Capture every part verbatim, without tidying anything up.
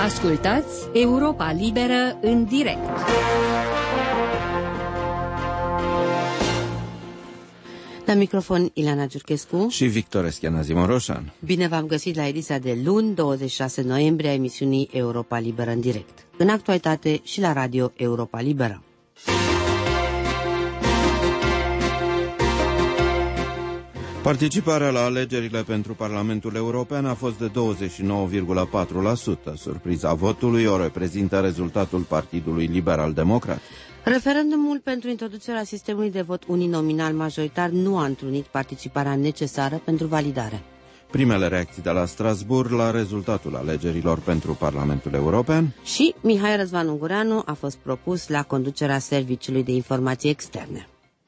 Ascultați Europa Liberă în direct. La microfon Ileana Giurchescu și Victor Escheanazimoroșan. Bine v-am găsit la ediția de luni, douăzeci și șase noiembrie, a emisiunii Europa Liberă în direct. În actualitate și la radio Europa Liberă. Participarea la alegerile pentru Parlamentul European a fost de douăzeci și nouă virgulă patru la sută. Surpriza votului o reprezintă rezultatul Partidului Liberal-Democrat. Referendumul pentru introducerea sistemului de vot uninominal majoritar nu a întrunit participarea necesară pentru validare. Primele reacții de la Strasbourg la rezultatul alegerilor pentru Parlamentul European. Și Mihai Răzvan Ungureanu a fost propus la conducerea Serviciului de Informații Externe.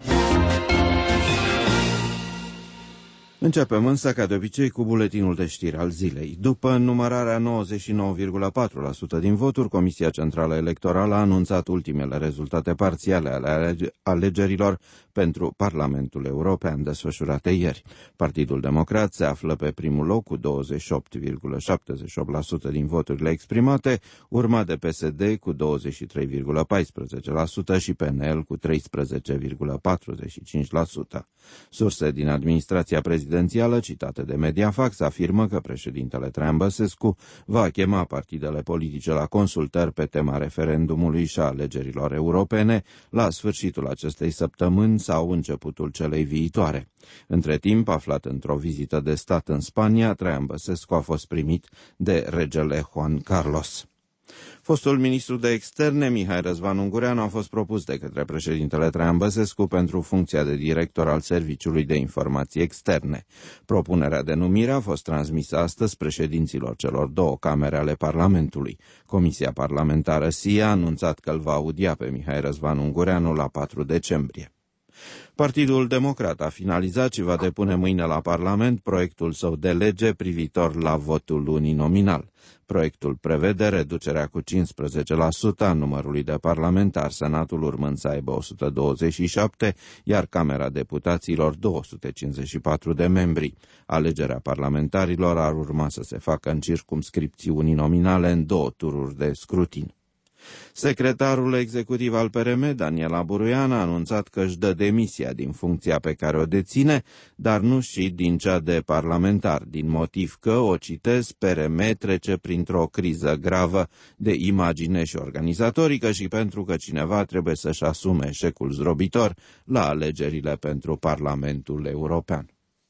Începem însă, ca de obicei, cu buletinul de știri al zilei. După numărarea nouăzeci și nouă virgulă patru la sută din voturi, Comisia Centrală Electorală a anunțat ultimele rezultate parțiale ale alegerilor pentru Parlamentul European desfășurate ieri. Partidul Democrat se află pe primul loc cu douăzeci și opt virgulă șaptezeci și opt la sută din voturile exprimate, urmat de P S D cu douăzeci și trei virgulă paisprezece la sută și P N L cu treisprezece virgulă patruzeci și cinci la sută. Surse din administrația prezidențială citate de Mediafax afirmă că președintele Traian Băsescu va chema partidele politice la consultări pe tema referendumului și a alegerilor europene la sfârșitul acestei săptămâni sau începutul celei viitoare. Între timp, aflat într-o vizită de stat în Spania, Traian Băsescu a fost primit de regele Juan Carlos. Fostul ministru de externe, Mihai Răzvan Ungureanu, a fost propus de către președintele Traian Băsescu pentru funcția de director al Serviciului de Informații Externe. Propunerea de numire a fost transmisă astăzi președinților celor două camere ale Parlamentului. Comisia parlamentară S I A a anunțat că îl va audia pe Mihai Răzvan Ungureanu la patru decembrie. Partidul Democrat a finalizat și va depune mâine la Parlament proiectul său de lege privitor la votul uninominal. Proiectul prevede reducerea cu cincisprezece la sută a numărului de parlamentari, Senatul urmând să aibă o sută douăzeci și șapte, iar Camera Deputaților două sute cincizeci și patru de membri. Alegerea parlamentarilor ar urma să se facă în circumscripții uninominale în două tururi de scrutin. Secretarul executiv al P R M, Daniela Buruian, a anunțat că își dă demisia din funcția pe care o deține, dar nu și din cea de parlamentar, din motiv că, o citez, P R M trece printr-o criză gravă de imagine și organizatorică și pentru că cineva trebuie să-și asume eșecul zdrobitor la alegerile pentru Parlamentul European.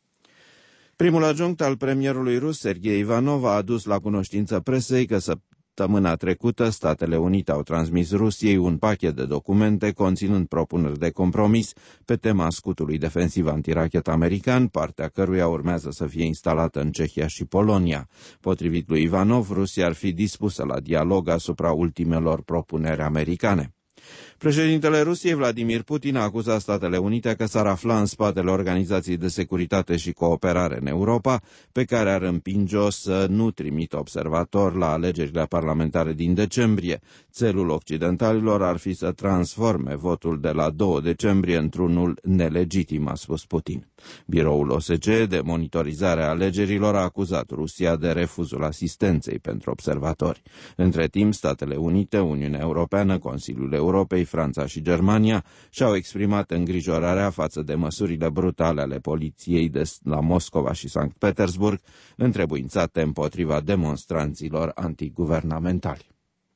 Primul adjunct al premierului rus, Sergei Ivanov, a adus la cunoștință presei că să Săptămâna trecută, Statele Unite au transmis Rusiei un pachet de documente conținând propuneri de compromis pe tema scutului defensiv antirachetă american, partea căruia urmează să fie instalată în Cehia și Polonia. Potrivit lui Ivanov, Rusia ar fi dispusă la dialog asupra ultimelor propuneri americane. Președintele Rusiei, Vladimir Putin, a acuzat Statele Unite că s-ar afla în spatele Organizației de Securitate și Cooperare în Europa, pe care ar împinge-o să nu trimită observatori la alegerile parlamentare din decembrie. Țelul occidentalilor ar fi să transforme votul de la doi decembrie într-unul nelegitim, a spus Putin. Biroul O S C E de monitorizare a alegerilor a acuzat Rusia de refuzul asistenței pentru observatori. Între timp, Statele Unite, Uniunea Europeană, Consiliul Europei, Franța și Germania și-au exprimat îngrijorarea față de măsurile brutale ale poliției de la Moscova și Sankt Petersburg, întrebuințate împotriva demonstranților antiguvernamentali.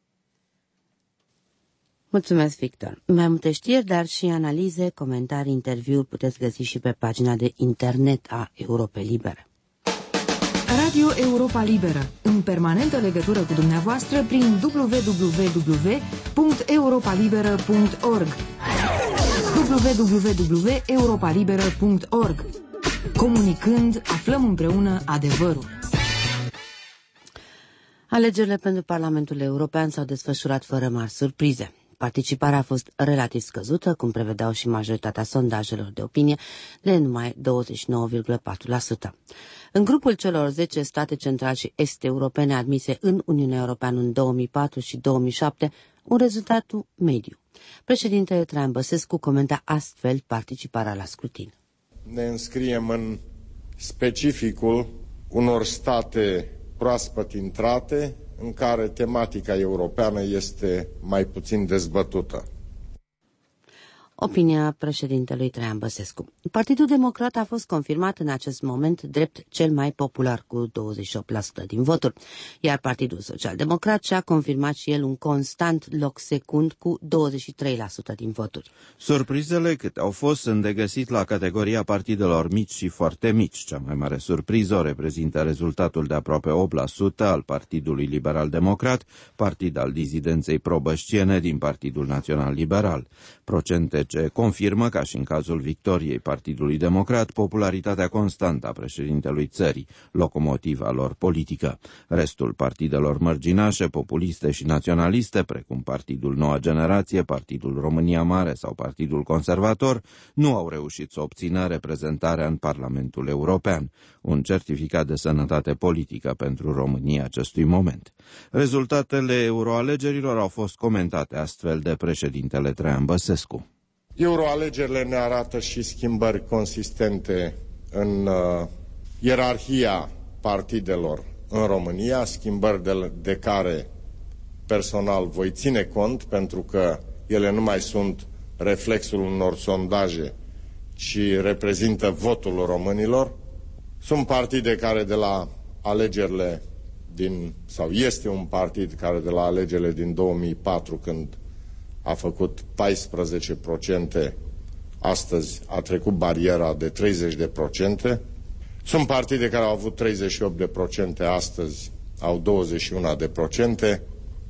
Mulțumesc, Victor. Mai multe știri, dar și analize, comentarii, interviuri puteți găsi și pe pagina de internet a Europei Libere. Radio Europa Liberă, în permanentă legătură cu dumneavoastră prin w w w punct europa liberă punct org w w w punct europa liberă punct org. Comunicând, aflăm împreună adevărul. Alegerile pentru Parlamentul European s-au desfășurat fără mari surprize. Participarea a fost relativ scăzută, cum prevedeau și majoritatea sondajelor de opinie, de numai douăzeci și nouă virgulă patru la sută. În grupul celor zece state central și est-europene admise în Uniunea Europeană în două mii patru și două mii șapte, un rezultat mediu. Președintele Traian Băsescu comenta astfel participarea la scrutin. Ne înscriem în specificul unor state proaspăt intrate, în care tematica europeană este mai puțin dezbătută. Opinia președintelui Traian Băsescu. Partidul Democrat a fost confirmat în acest moment drept cel mai popular cu douăzeci și opt la sută din voturi, iar Partidul Social-Democrat și-a confirmat și el un constant loc secund cu douăzeci și trei la sută din voturi. Surprizele cât au fost sunt de găsit la categoria partidelor mici și foarte mici. Cea mai mare surpriză o reprezintă rezultatul de aproape opt la sută al Partidului Liberal-Democrat, partid al dizidenței pro-băștiene din Partidul Național Liberal. Procente ce confirmă, ca și în cazul victoriei Partidului Democrat, popularitatea constantă a președintelui țării, locomotiva lor politică. Restul partidelor mărginașe, populiste și naționaliste, precum Partidul Noua Generație, Partidul România Mare sau Partidul Conservator, nu au reușit să obțină reprezentarea în Parlamentul European, un certificat de sănătate politică pentru România acestui moment. Rezultatele euroalegerilor au fost comentate astfel de președintele Traian Băsescu. Euroalegerile ne arată și schimbări consistente în uh, ierarhia partidelor în România, schimbări de, de care personal voi ține cont, pentru că ele nu mai sunt reflexul unor sondaje, ci reprezintă votul românilor. Sunt partide care de la alegerile din, sau este un partid care de la alegerile din două mii patru, când a făcut paisprezece la sută, astăzi a trecut bariera de treizeci la sută. Sunt partide care au avut treizeci și opt la sută, astăzi au douăzeci și unu la sută.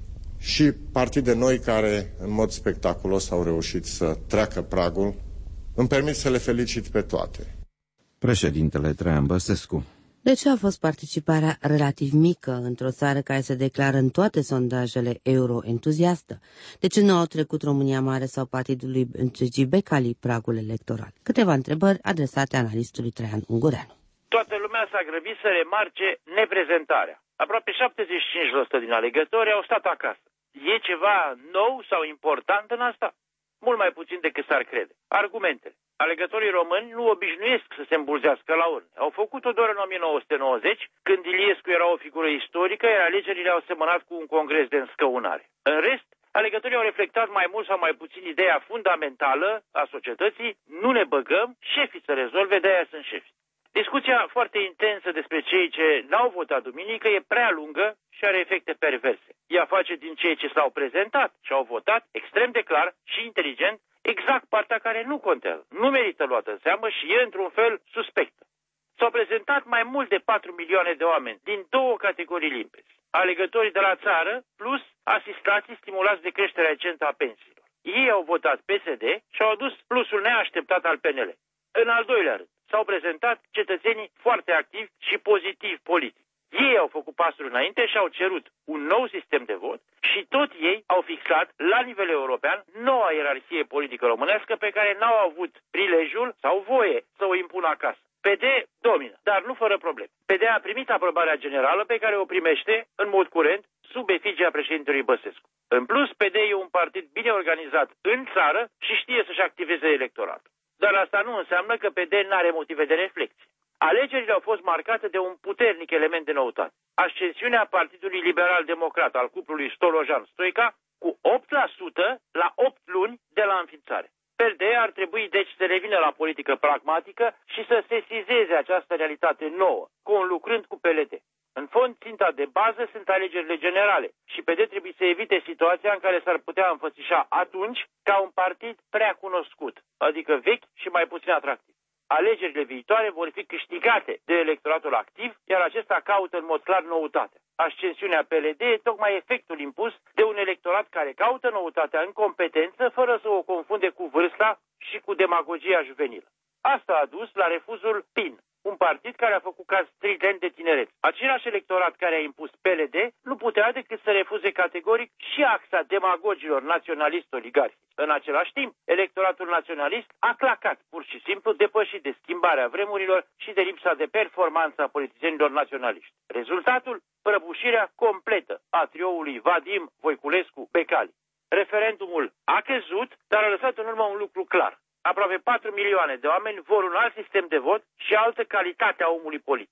Și partide noi care, în mod spectaculos, au reușit să treacă pragul. Îmi permit să le felicit pe toate. Președintele Traian Băsescu. De ce a fost participarea relativ mică într-o țară care se declară în toate sondajele euro-entuziastă? De ce nu au trecut România Mare sau partidul lui G. Becali pragul electoral? Câteva întrebări adresate analistului Traian Ungureanu. Toată lumea s-a grăbit să remarce neprezentarea. Aproape șaptezeci și cinci la sută din alegători au stat acasă. E ceva nou sau important în asta? Mult mai puțin decât s-ar crede. Argumentele. Alegătorii români nu obișnuiesc să se îmbulzească la urne. Au făcut-o doar în o mie nouă sute nouăzeci, când Iliescu era o figură istorică, iar alegerile au semănat cu un congres de înscăunare. În rest, alegătorii au reflectat mai mult sau mai puțin ideea fundamentală a societății: nu ne băgăm, șefii să rezolve, de-aia sunt șefi. Discuția foarte intensă despre cei ce n-au votat duminică e prea lungă și are efecte perverse. Ea face din cei ce s-au prezentat și au votat extrem de clar și inteligent exact partea care nu contează, nu merită luată în seamă și e într-un fel suspectă. S-au prezentat mai mult de patru milioane de oameni din două categorii limpezi: alegătorii de la țară plus asistații stimulați de creșterea recentă a pensiilor. Ei au votat P S D și au adus plusul neașteptat al P N L. În al doilea rând, s-au prezentat cetățenii foarte activi și pozitiv politic. Ei au făcut pasul înainte și au cerut un nou sistem de vot și tot ei au fixat la nivel european noua ierarhie politică românească pe care n-au avut prilejul sau voie să o impună acasă. P D domină, dar nu fără probleme. P D a primit aprobarea generală pe care o primește în mod curent sub efigia președintelui Băsescu. În plus, P D e un partid bine organizat în țară și știe să-și activeze electoratul. Dar asta nu înseamnă că P D n-are motive de reflexie. Alegerile au fost marcate de un puternic element de noutate: ascensiunea Partidului Liberal-Democrat al cuplului Stolojan-Stoica cu opt la sută la opt luni de la înființare. P R D ar trebui deci să revină la politică pragmatică și să sesizeze această realitate nouă, conlucrând cu P L D. În fond, ținta de bază sunt alegerile generale și P D trebuie să evite situația în care s-ar putea înfățișa atunci ca un partid prea cunoscut, adică vechi și mai puțin atractiv. Alegerile viitoare vor fi câștigate de electoratul activ, iar acesta caută în mod clar noutatea. Ascensiunea P L D e tocmai efectul impus de un electorat care caută noutatea în competență, fără să o confunde cu vârsta și cu demagogia juvenilă. Asta a dus la refuzul P I N, un partid care a făcut caz strident de tineret. Același electorat care a impus P L D nu putea decât să refuze categoric și axa demagogilor naționalist-oligarhi. În același timp, electoratul naționalist a clacat pur și simplu, depășit de schimbarea vremurilor și de lipsa de performanță a politicienilor naționaliști. Rezultatul? Prăbușirea completă a trioului Vadim, Voiculescu, Becali. Referendumul a căzut, dar a lăsat în urmă un lucru clar: aproape patru milioane de oameni vor un alt sistem de vot și altă calitate a omului politic.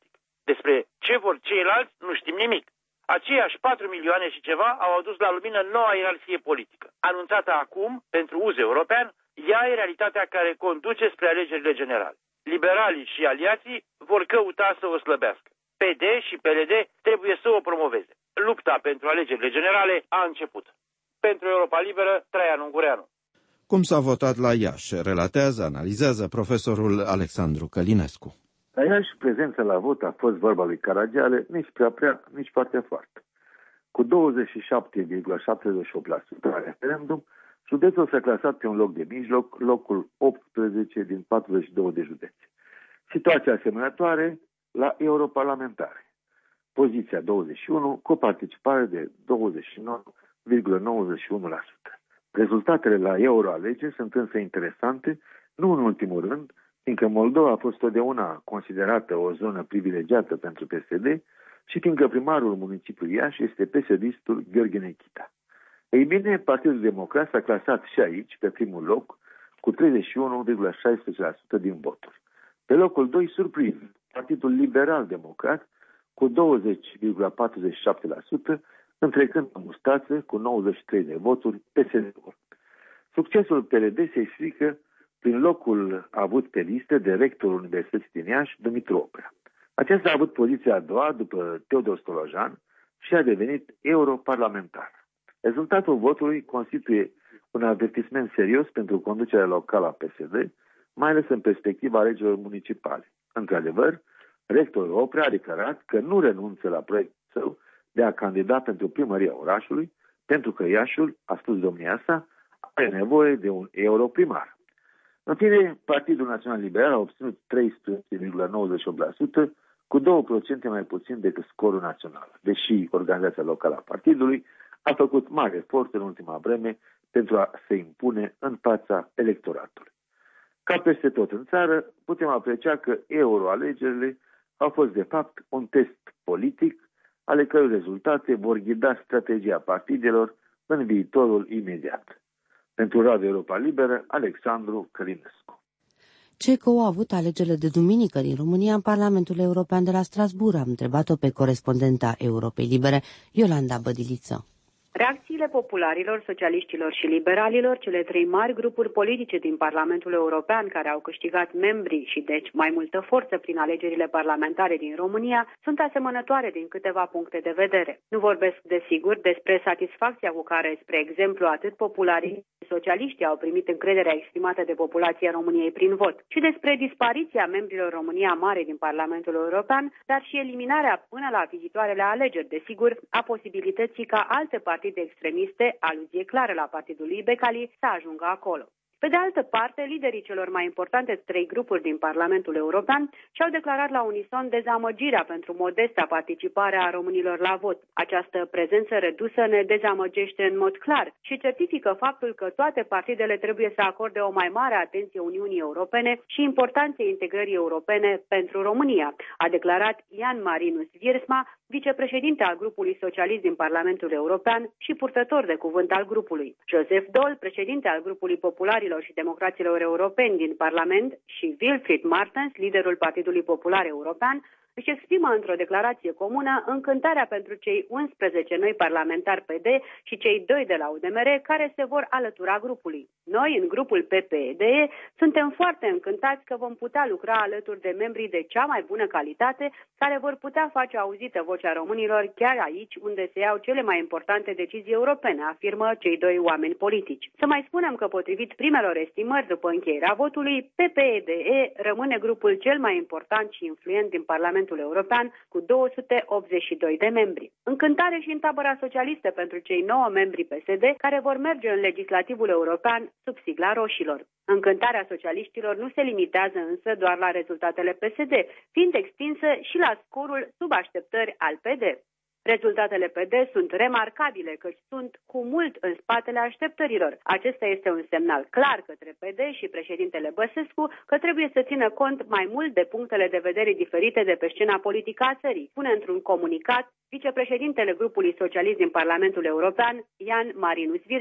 Despre ce vor ceilalți nu știm nimic. Aceiași patru milioane și ceva au adus la lumină noua ierarhie politică. Anunțată acum, pentru uz european, ea e realitatea care conduce spre alegerile generale. Liberalii și aliații vor căuta să o slăbească. P D și P L D trebuie să o promoveze. Lupta pentru alegerile generale a început. Pentru Europa Liberă, Traian Ungureanu. Cum s-a votat la Iași, relatează, analizează profesorul Alexandru Călinescu. La Iași, prezența la vot a fost vorba lui Caragiale, nici prea prea, nici foarte foarte. Cu douăzeci și șapte virgulă șaptezeci și opt la sută la referendum, județul s-a clasat pe un loc de mijloc, locul optsprezece din patruzeci și doi de județe. Situația asemănătoare la europarlamentare. Poziția douăzeci și unu, cu o participare de douăzeci și nouă virgulă nouăzeci și unu la sută. Rezultatele la euroalegeri sunt însă interesante, nu în ultimul rând, fiindcă Moldova a fost totdeauna considerată o zonă privilegiată pentru P S D și fiindcă primarul municipiului Iași este P S D-istul Gheorghe Nechita. Ei bine, Partidul Democrat s-a clasat și aici, pe primul loc, cu treizeci și unu virgulă șaisprezece la sută din voturi. Pe locul doi, surpriz, Partidul Liberal Democrat, cu douăzeci virgulă patruzeci și șapte la sută, întrecând în mustață cu nouăzeci și trei de voturi P S D-ul. Succesul P L D se explică prin locul avut pe listă de rectorul Universității din Iași, Dumitru Oprea. Acesta a avut poziția a doua după Teodor Stolojan și a devenit europarlamentar. Rezultatul votului constituie un avertisment serios pentru conducerea locală a P S D, mai ales în perspectiva alegerilor municipale. Într-adevăr, rectorul Oprea a declarat că nu renunță la proiectul său de a candida pentru primăria orașului, pentru că Iașiul, a spus domnia sa, are nevoie de un europrimar. În fine, Partidul Național Liberal a obținut treisprezece virgulă nouăzeci și opt la sută, cu două la sută mai puțin decât scorul național, deși organizația locală a partidului a făcut mari efort în ultima vreme pentru a se impune în fața electoratului. Ca peste tot în țară, putem aprecia că euroalegerile au fost de fapt un test politic, ale cărui rezultate vor ghida strategia partidelor în viitorul imediat. Pentru Radio Europa Liberă, Alexandru Călinescu. CECO a avut alegerile de duminică din România în Parlamentul European de la Strasbourg. Am întrebat-o pe corespondenta Europei Libere, Iolanda Bădiliță. Reacțiile popularilor, socialiștilor și liberalilor, cele trei mari grupuri politice din Parlamentul European care au câștigat membri și deci mai multă forță prin alegerile parlamentare din România, sunt asemănătoare din câteva puncte de vedere. Nu vorbesc, desigur, despre satisfacția cu care, spre exemplu, atât popularii socialiștii au primit încrederea exprimată de populația României prin vot, ci despre dispariția membrilor România Mare din Parlamentul European, dar și eliminarea până la viitoarele alegeri, desigur, a posibilității ca alte partide extremiste, aluzie clară la partidul lui Becali, să ajungă acolo. Pe de altă parte, liderii celor mai importante trei grupuri din Parlamentul European și-au declarat la unison dezamăgirea pentru modesta participare a românilor la vot. Această prezență redusă ne dezamăgește în mod clar și certifică faptul că toate partidele trebuie să acorde o mai mare atenție Uniunii Europene și importanței integrării europene pentru România, a declarat Jan Marinus Wiersma, vicepreședinte al grupului socialist din Parlamentul European și purtător de cuvânt al grupului. Joseph Daul, președinte al grupului popularilor și democraților europeni din Parlament, și Wilfried Martens, liderul Partidului Popular European, își exprimă într-o declarație comună încântarea pentru cei unsprezece noi parlamentari P D și cei doi de la U D M R care se vor alătura grupului. Noi, în grupul P P E D E, suntem foarte încântați că vom putea lucra alături de membrii de cea mai bună calitate care vor putea face auzită vocea românilor chiar aici unde se iau cele mai importante decizii europene, afirmă cei doi oameni politici. Să mai spunem că potrivit primelor estimări după încheierea votului, P P E D E rămâne grupul cel mai important și influent din Parlamentul European cu două sute optzeci și doi de membri. Încântare și în tabăra socialistă pentru cei nouă membri P S D care vor merge în legislativul european sub sigla roșilor. Încântarea socialiștilor nu se limitează însă doar la rezultatele P S D, fiind extinsă și la scorul sub așteptări al P D. Rezultatele P D sunt remarcabile, căci sunt cu mult în spatele așteptărilor. Acesta este un semnal clar către P D și președintele Băsescu că trebuie să țină cont mai mult de punctele de vedere diferite de pe scena politică a țării, spune într-un comunicat vicepreședintele grupului socialist din Parlamentul European, Jan Marinus Wiersma,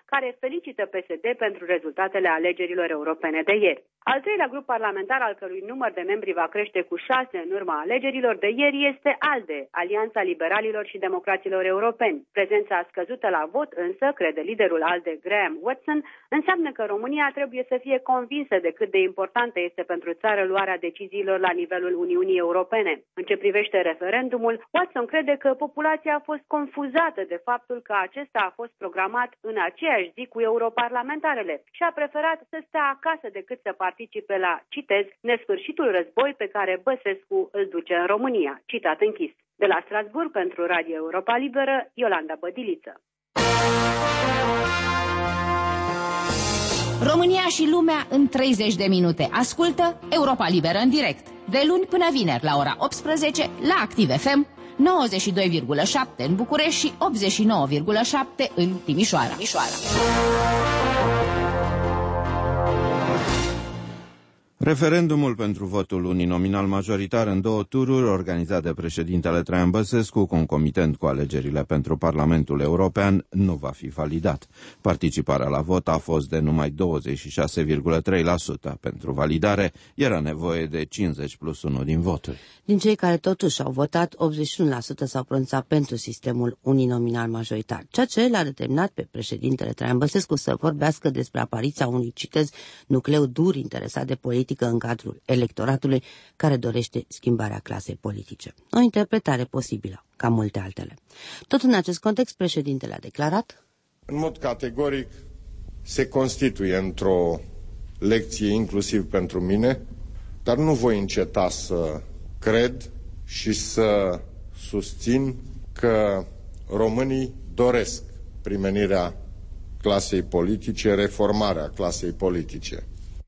care felicită P S D pentru rezultatele alegerilor europene de ieri. Al treilea grup parlamentar, al cărui număr de membri va crește cu șase în urma alegerilor de ieri, este ALDE, Alianța Liberalilor și Democraților Europeni. Prezența scăzută la vot, însă, crede liderul ALDE, Graham Watson, înseamnă că România trebuie să fie convinsă de cât de importantă este pentru țară luarea deciziilor la nivelul Uniunii Europene. În ce privește referendumul, Watson crede că populația a fost confuzată de faptul că acesta a fost programat în aceeași zi cu europarlamentarele și a preferat să stea acasă decât să participe la, citez, nesfârșitul război pe care Băsescu îl duce în România. Citat închis. De la Strasbourg, pentru Radio Europa Liberă, Iolanda Bădiliță. România și lumea în treizeci de minute. Ascultă Europa Liberă în direct. De luni până vineri la ora optsprezece la Activ F M, nouăzeci și doi virgulă șapte în București și optzeci și nouă virgulă șapte în Timișoara. Timișoara. Referendumul pentru votul uninominal majoritar în două tururi, organizat de președintele Traian Băsescu, concomitent cu alegerile pentru Parlamentul European, nu va fi validat. Participarea la vot a fost de numai douăzeci și șase virgulă trei la sută. Pentru validare era nevoie de cincizeci plus unu din voturi. Din cei care totuși au votat, optzeci și unu la sută s-au pronunțat pentru sistemul uninominal majoritar, ceea ce l-a determinat pe președintele Traian Băsescu să vorbească despre apariția unui, citez, nucleu dur interesat de politică în cadrul electoratului care dorește schimbarea clasei politice. O interpretare posibilă, ca multe altele. Tot în acest context, președintele a declarat: în mod categoric se constituie într-o lecție inclusiv pentru mine, dar nu voi înceta să cred și să susțin că românii doresc primenirea clasei politice, reformarea clasei politice.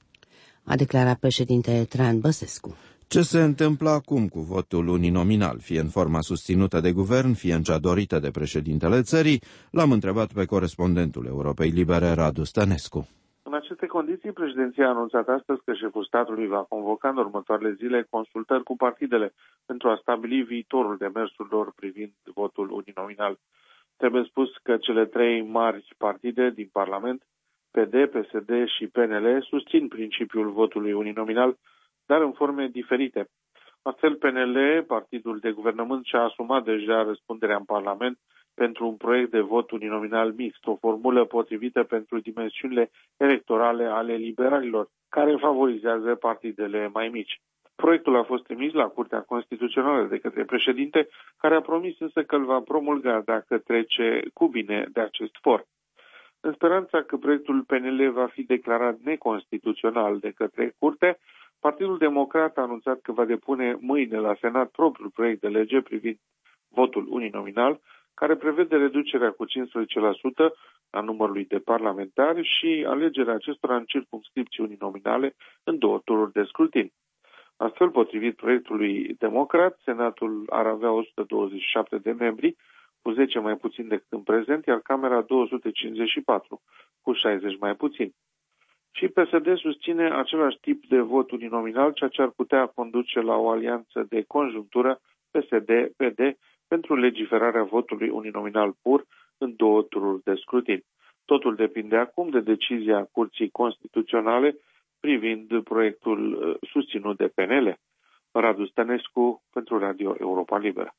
A declarat președintele Traian Băsescu. Ce se întâmplă acum cu votul uninominal, fie în forma susținută de guvern, fie în cea dorită de președintele țării, l-am întrebat pe corespondentul Europei Libere, Radu Stănescu. În aceste condiții, președinția a anunțat astăzi că șeful statului va convoca în următoarele zile consultări cu partidele pentru a stabili viitorul demersul lor privind votul uninominal. Trebuie spus că cele trei mari partide din Parlament, P D, P S D și P N L, susțin principiul votului uninominal, dar în forme diferite. Astfel, P N L, partidul de guvernământ, și-a asumat deja răspunderea în Parlament pentru un proiect de vot uninominal mixt, o formulă potrivită pentru dimensiunile electorale ale liberalilor, care favorizează partidele mai mici. Proiectul a fost trimis la Curtea Constituțională de către președinte, care a promis însă că îl va promulga dacă trece cu bine de acest for. În speranța că proiectul P N L va fi declarat neconstituțional de către Curte, Partidul Democrat a anunțat că va depune mâine la Senat propriul proiect de lege privind votul uninominal, care prevede reducerea cu cincisprezece la sută a numărului de parlamentari și alegerea acestora în circumscripții uninominale în două tururi de scrutin. Astfel, potrivit proiectului democrat, Senatul ar avea o sută douăzeci și șapte de membri, cu zece mai puțin decât în prezent, iar Camera două sute cincizeci și patru, cu șaizeci mai puțin. Și P S D susține același tip de vot uninominal, ceea ce ar putea conduce la o alianță de conjunctură P S D-P D pentru legiferarea votului uninominal pur în două tururi de scrutin. Totul depinde acum de decizia Curții Constituționale privind proiectul susținut de P N L. Radu Stănescu pentru Radio Europa Liberă.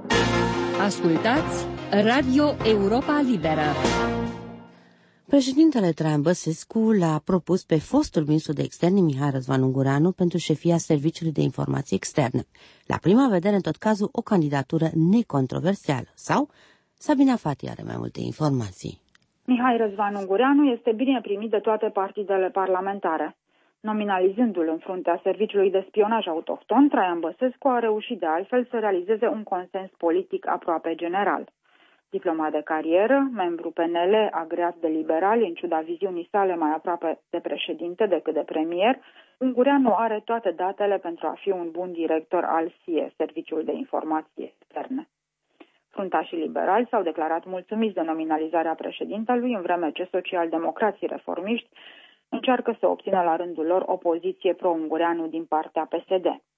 Ascultați Radio Europa Liberă. Președintele Traian Băsescu l-a propus pe fostul ministru de externe Mihai Răzvan Ungureanu pentru șefia Serviciului de Informații Externe. La prima vedere, în tot cazul, o candidatură necontroversială. Sau Sabina Fati are mai multe informații. Mihai Răzvan Ungureanu este bine primit de toate partidele parlamentare. Nominalizându-l în fruntea Serviciului de Spionaj Autohton, Traian Băsescu a reușit de altfel să realizeze un consens politic aproape general. Diplomat de carieră, membru P N L, agreat de liberali, în ciuda viziunii sale mai aproape de președinte decât de premier, Ungureanu are toate datele pentru a fi un bun director al S I E, Serviciul de Informații Externe. Fruntașii liberali s-au declarat mulțumiți de nominalizarea președintelui, în vreme ce socialdemocrații reformiști încearcă să obțină la rândul lor o poziție pro-Ungureanu din partea P S D.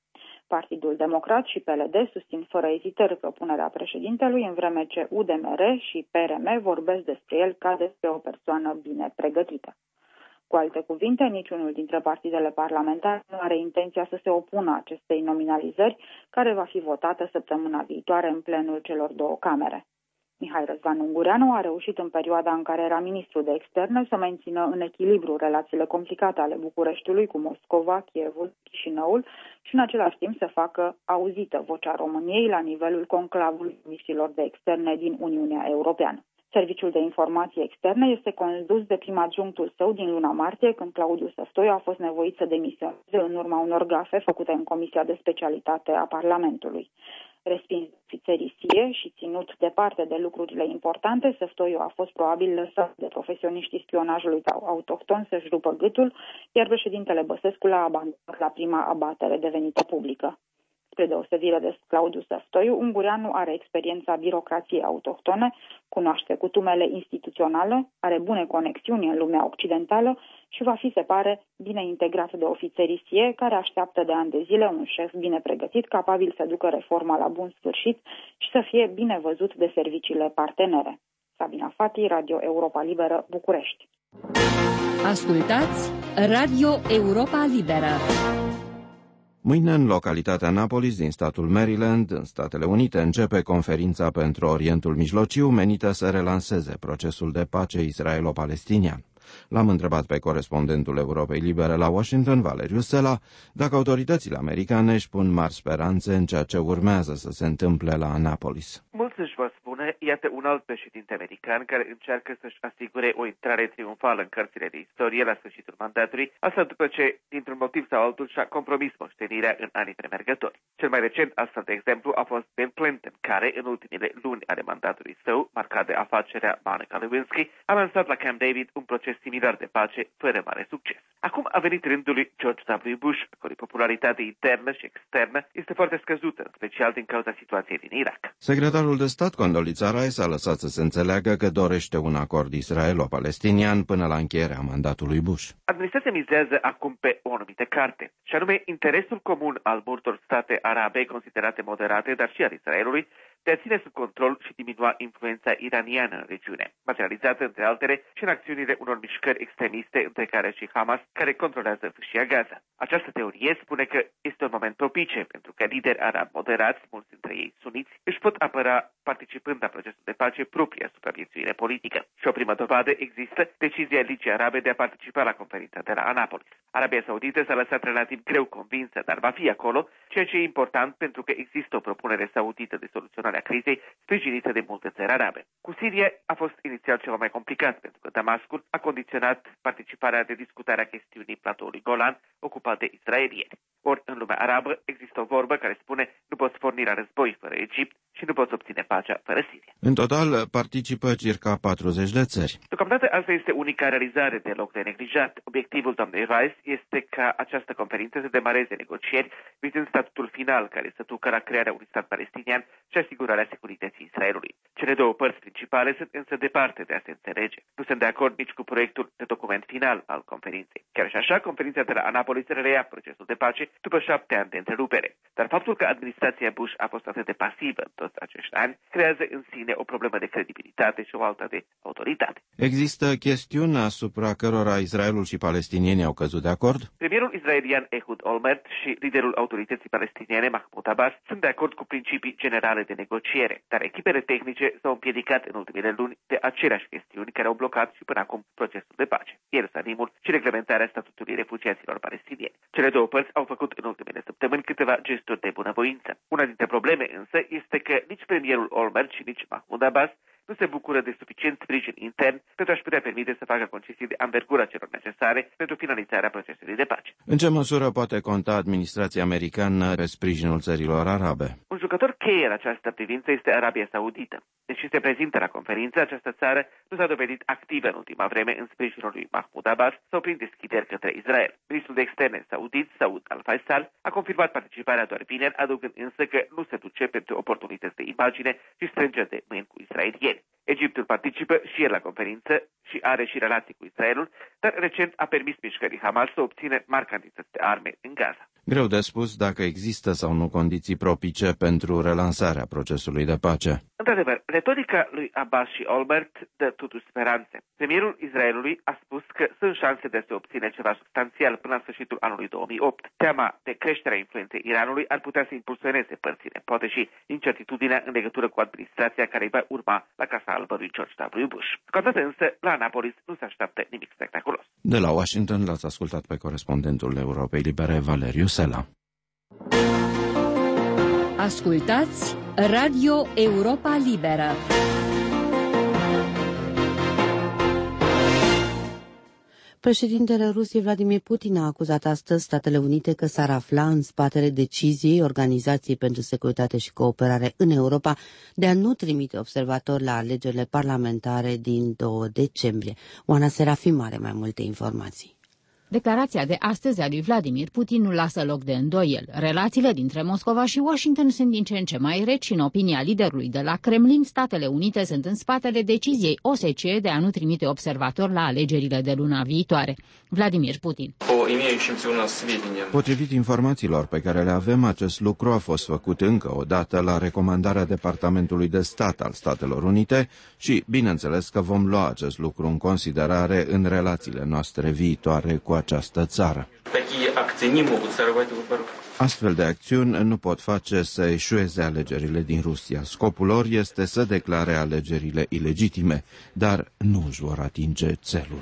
Partidul Democrat și P L D susțin fără ezitări propunerea președintelui, în vreme ce U D M R și P R M vorbesc despre el ca despre o persoană bine pregătită. Cu alte cuvinte, niciunul dintre partidele parlamentare nu are intenția să se opună acestei nominalizări, care va fi votată săptămâna viitoare în plenul celor două camere. Mihai Răzvan Ungureanu a reușit în perioada în care era ministru de externe să mențină în echilibru relațiile complicate ale Bucureștiului cu Moscova, Kievul, Chișinăul și în același timp să facă auzită vocea României la nivelul conclavului misiilor de externe din Uniunea Europeană. Serviciul de informații externe este condus de prim adjunctul său din luna martie, când Claudiu Săftoiu a fost nevoit să demisioneze în urma unor gafe făcute în Comisia de Specialitate a Parlamentului. Respins ofițerii S I E și ținut departe de lucrurile importante, Săftoiu a fost probabil lăsat de profesioniștii spionajului autohton să-și rupă gâtul, iar președintele Băsescu l-a abandonat la prima abatere devenită publică. Spre deosebire de Claudiu Săftoiu, Ungureanu are experiența birocrației autohtone, cunoaște cutumele instituționale, are bune conexiuni în lumea occidentală și va fi, se pare, bine integrat de ofițerii S I E, care așteaptă de ani de zile un șef bine pregătit, capabil să ducă reforma la bun sfârșit și să fie bine văzut de serviciile partenere. Sabina Fati, Radio Europa Liberă, București. Ascultați Radio Europa Liberă. Mâine, în localitatea Annapolis din statul Maryland, în Statele Unite, începe conferința pentru Orientul Mijlociu menită să relanseze procesul de pace israelo-palestinian. L-am întrebat pe corespondentul Europei Libere la Washington, Valeriu Sela, dacă autoritățile americane își pun mari speranțe în ceea ce urmează să se întâmple la Annapolis. Mulți își vă spune, iată un alt președinte american care încearcă să-și asigure o intrare triumfală în cărțile de istorie la sfârșitul mandatului, asta după ce, dintr-un motiv sau altul, și-a compromis moștenirea în anii premergători. Cel mai recent astfel de exemplu a fost Bill Clinton, care, în ultimele luni ale mandatului său, marcat de afacerea Monica Lewinsky, a lansat la Camp David un proces similar de pace, fără mare succes. Acum a venit rândul lui George W. Bush, a cărui popularitate internă și externă este foarte scăzută, în special din cauza situației din Irak. Secretarul de stat Condoleezza Rice a lăsat să se înțeleagă că dorește un acord israelo-palestinian până la încheierea mandatului Bush. Administrația mizează acum pe o anumită carte, și anume interesul comun al multor state arabe considerate moderate, dar și al Israelului, de a ține sub control și diminua influența iraniană în regiune, materializată, între altele, și în acțiunile unor mișcări extremiste, între care și Hamas, care controlează fâșia Gaza. Această teorie spune că este un moment propice pentru că lideri arabi moderați, mulți dintre ei suniți, își pot apăra participând la procesul de pace propria supraviețuire politică. Și o primă dovadă există decizia Ligii Arabe de a participa la conferința de la Annapolis. Arabia Saudită s-a lăsat relativ greu convinsă, dar va fi acolo, ceea ce e important pentru că există o propunere saudită de soluționare a crizei sprijinită de multe țări arabe. Cu Siria a fost inițial ceva mai complicat, pentru că Damascul a condiționat participarea de discutarea chestiunii platoului Golan ocupat de israelieni. Ori în lumea arabă există o vorbă care spune nu poți porni la război fără Egipt și nu poți obține pacea fără Siria. În total participă circa patruzeci de țări. Deocamdată asta este unica realizare deloc de neglijat. Obiectivul doamnei Rice este ca această conferință să demareze negocieri vizând statutul final care să ducă la crearea unui stat palestinian și asigurarea securității Israelului. Cele două părți principale sunt însă departe de a se înțelege. Nu sunt de acord nici cu proiectul de document final al conferinței. Chiar și așa, conferința de la Annapolis reia procesul de pace după șapte ani de întrerupere. Dar faptul că administrația Bush a fost atât de pasivă în toți acești ani creează în sine o problemă de credibilitate și o alta de autoritate. Există chestiuni asupra cărora Israelul și palestinienii au căzut de acord? Premierul israelian Ehud Olmert și liderul autorității palestiniene Mahmoud Abbas sunt de acord cu principii generale de negociere, dar echipele tehnice s-au împiedicat în ultimele luni de aceleași chestiuni care au blocat și până acum procesul de pace, Ierusalimul și reglementarea statutului refugiaților palestinieni. Cele două părți au făcut în ultimele săptămâni câteva gesturi de bunăvoință. Una dintre probleme însă este că nici premierul Olmert și nici Mahmoud Abbas nu se bucură de suficient sprijin intern pentru a-și putea permite să facă concesii de anvergura celor necesare pentru finalizarea procesului de pace. În ce măsură poate conta administrația americană pe sprijinul țărilor arabe? Un jucător cheie în această privință este Arabia Saudită. Deși se prezintă la conferință, această țară nu s-a dovedit activă în ultima vreme în sprijinul lui Mahmoud Abbas sau prin deschideri către Israel. Ministrul de Externe saudit, Saud al-Faisal, a confirmat participarea doar vineri, adăugând însă că nu se duce pentru oportunități de imagine și strângeri de mâini cu israelieni. Egiptul participă și el la conferință și are și relații cu Israelul, dar recent a permis mișcării Hamas să obțină mari cantități de arme în Gaza. Greu de spus dacă există sau nu condiții propice pentru relansarea procesului de pace. Într-adevăr, retorica lui Abbas și Olmert dă totuși speranțe. Premierul Israelului a spus că sunt șanse de a se obține ceva substanțial până la sfârșitul anului două mii opt. Teama de creșterea influenței Iranului ar putea să impulsioneze părțile, poate și incertitudinea în legătură cu administrația care îi va urma la Casa Albă lui George W. Bush. Contează însă, la Annapolis nu se așteaptă nimic spectaculos. De la Washington l-ați ascultat pe corespondentul Europei Libere, Valeriu Sela. Ascultați Radio Europa Liberă. Președintele Rusiei Vladimir Putin a acuzat astăzi Statele Unite că s-ar afla în spatele deciziei Organizației pentru Securitate și Cooperare în Europa de a nu trimite observatori la alegerile parlamentare din doi decembrie. Oana Serafim are mai multe informații. Declarația de astăzi a lui Vladimir Putin nu lasă loc de îndoiel. Relațiile dintre Moscova și Washington sunt din ce în ce mai reci și, în opinia liderului de la Kremlin, Statele Unite sunt în spatele deciziei O S C E de a nu trimite observatori la alegerile de luna viitoare. Vladimir Putin. Potrivit informațiilor pe care le avem, acest lucru a fost făcut încă o dată la recomandarea Departamentului de Stat al Statelor Unite și, bineînțeles, că vom lua acest lucru în considerare în relațiile noastre viitoare cu această țară. Astfel de acțiuni nu pot face să eșueze alegerile din Rusia. Scopul lor este să declare alegerile ilegitime, dar nu își vor atinge țelul.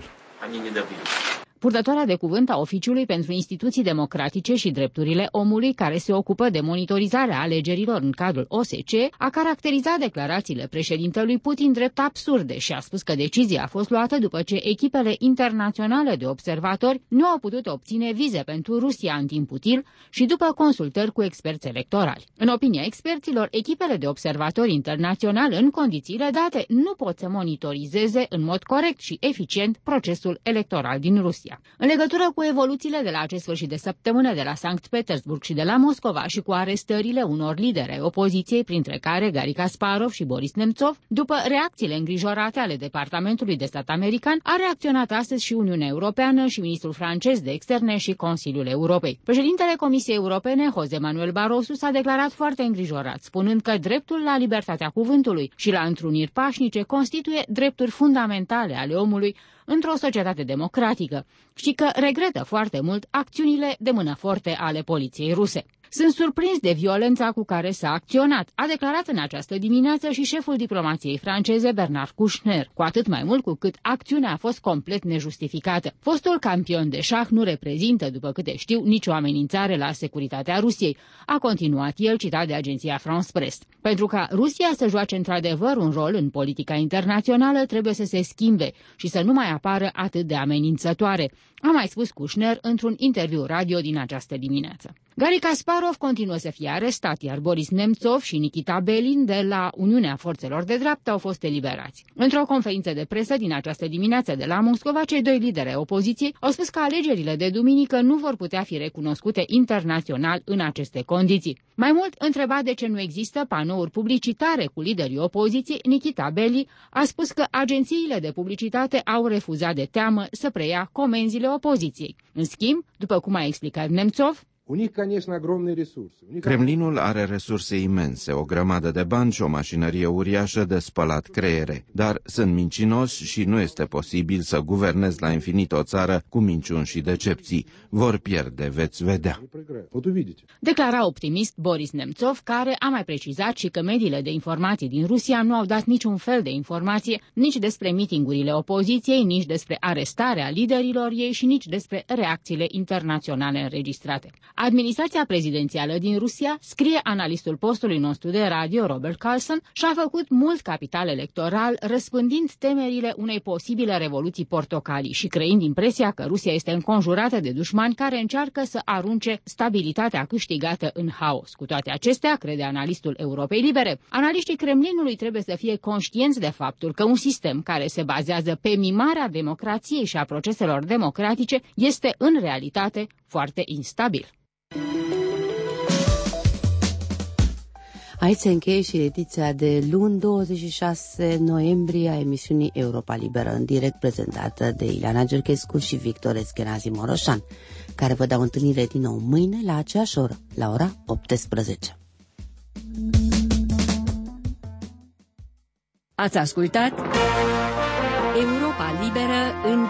Purtătoarea de cuvânt a Oficiului pentru Instituții Democratice și Drepturile Omului, care se ocupă de monitorizarea alegerilor în cadrul O S C E, a caracterizat declarațiile președintelui Putin drept absurde și a spus că decizia a fost luată după ce echipele internaționale de observatori nu au putut obține vize pentru Rusia în timp util și după consultări cu experți electorali. În opinia experților, echipele de observatori internaționali în condițiile date nu pot să monitorizeze în mod corect și eficient procesul electoral din Rusia. În legătură cu evoluțiile de la acest sfârșit de săptămână de la Sankt Petersburg și de la Moscova și cu arestările unor lideri ai opoziției, printre care Garry Kasparov și Boris Nemtsov, după reacțiile îngrijorate ale Departamentului de Stat american, a reacționat astăzi și Uniunea Europeană și ministrul francez de externe și Consiliul Europei. Președintele Comisiei Europene, José Manuel Barroso, s-a declarat foarte îngrijorat, spunând că dreptul la libertatea cuvântului și la întruniri pașnice constituie drepturi fundamentale ale omului într-o societate democratică și că regretă foarte mult acțiunile de mână forte ale poliției ruse. Sunt surprins de violența cu care s-a acționat, a declarat în această dimineață și șeful diplomației franceze Bernard Kouchner, cu atât mai mult cu cât acțiunea a fost complet nejustificată. Fostul campion de șah nu reprezintă, după câte știu, nicio amenințare la securitatea Rusiei, a continuat el, citat de agenția France Press. Pentru ca Rusia să joace într-adevăr un rol în politica internațională, trebuie să se schimbe și să nu mai apară atât de amenințătoare, a mai spus Kouchner într-un interviu radio din această dimineață. Garry Kasparov continuă să fie arestat, iar Boris Nemtsov și Nikita Belin de la Uniunea Forțelor de Dreapta au fost eliberați. Într-o conferință de presă din această dimineață de la Moscova, cei doi lideri ai opoziției au spus că alegerile de duminică nu vor putea fi recunoscute internațional în aceste condiții. Mai mult, întrebat de ce nu există panouri publicitare cu liderii opoziției, Nikita Belli a spus că agențiile de publicitate au refuzat de teamă să preia comenzile opoziției. În schimb, după cum a explicat Nemtsov, Kremlinul are resurse imense, o grămadă de bani și o mașinărie uriașă de spălat creiere, dar sunt mincinoși și nu este posibil să guvernezi la infinit o țară cu minciuni și decepții. Vor pierde, veți vedea. Declara optimist Boris Nemtsov, care a mai precizat și că mediile de informații din Rusia nu au dat niciun fel de informație nici despre mitingurile opoziției, nici despre arestarea liderilor ei și nici despre reacțiile internaționale înregistrate. Administrația prezidențială din Rusia, scrie analistul postului nostru de radio Robert Carlson, și-a făcut mult capital electoral răspândind temerile unei posibile revoluții portocalii și creând impresia că Rusia este înconjurată de dușmani care încearcă să arunce stabilitatea câștigată în haos. Cu toate acestea, crede analistul Europei Libere, analiștii Kremlinului trebuie să fie conștienți de faptul că un sistem care se bazează pe mimarea democrației și a proceselor democratice este în realitate foarte instabil. Aici se încheie și ediția de luni douăzeci și șase noiembrie a emisiunii Europa Liberă, în direct prezentată de Ileana Gerchescu și Victor Eschenazi Moroșan, care vă dau întâlnire din nou mâine la aceeași oră, la ora optsprezece. Ați ascultat Europa Liberă în